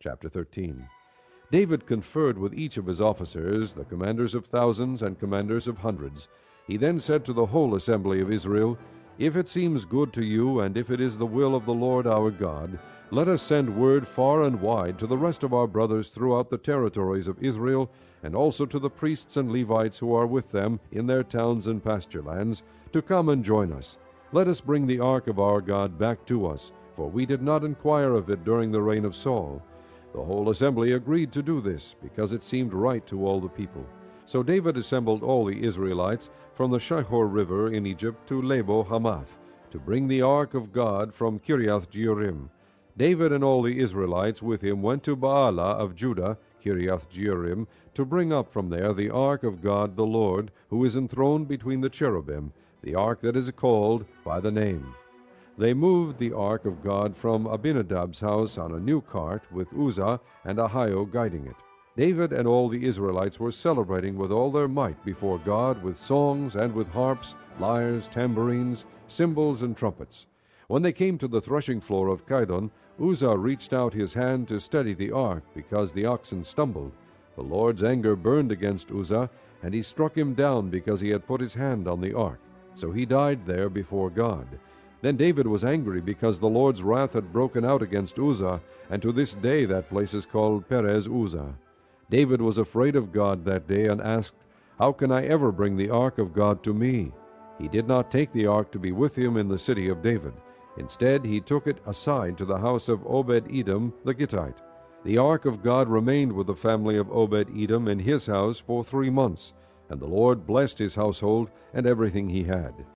Chapter 13. David conferred with each of his officers, the commanders of thousands and commanders of hundreds. He then said to the whole assembly of Israel, "If it seems good to you, and if it is the will of the Lord our God, let us send word far and wide to the rest of our brothers throughout the territories of Israel, and also to the priests and Levites who are with them in their towns and pasture lands, to come and join us. Let us bring the ark of our God back to us, for we did not inquire of it during the reign of Saul." The whole assembly agreed to do this, because it seemed right to all the people. So David assembled all the Israelites from the Shihor River in Egypt to Lebo Hamath, to bring the ark of God from Kiriath Jearim. David and all the Israelites with him went to Baalah of Judah, Kiriath Jearim, to bring up from there the ark of God the Lord, who is enthroned between the cherubim, the ark that is called by the name. They moved the ark of God from Abinadab's house on a new cart, with Uzzah and Ahio guiding it. David and all the Israelites were celebrating with all their might before God, with songs and with harps, lyres, tambourines, cymbals, and trumpets. When they came to the threshing floor of Kidon, Uzzah reached out his hand to steady the ark, because the oxen stumbled. The Lord's anger burned against Uzzah, and he struck him down because he had put his hand on the ark. So he died there before God. Then David was angry because the Lord's wrath had broken out against Uzzah, and to this day that place is called Perez Uzzah. David was afraid of God that day and asked, "How can I ever bring the ark of God to me?" He did not take the ark to be with him in the city of David. Instead, he took it aside to the house of Obed-Edom the Gittite. The ark of God remained with the family of Obed-Edom in his house for 3 months, and the Lord blessed his household and everything he had.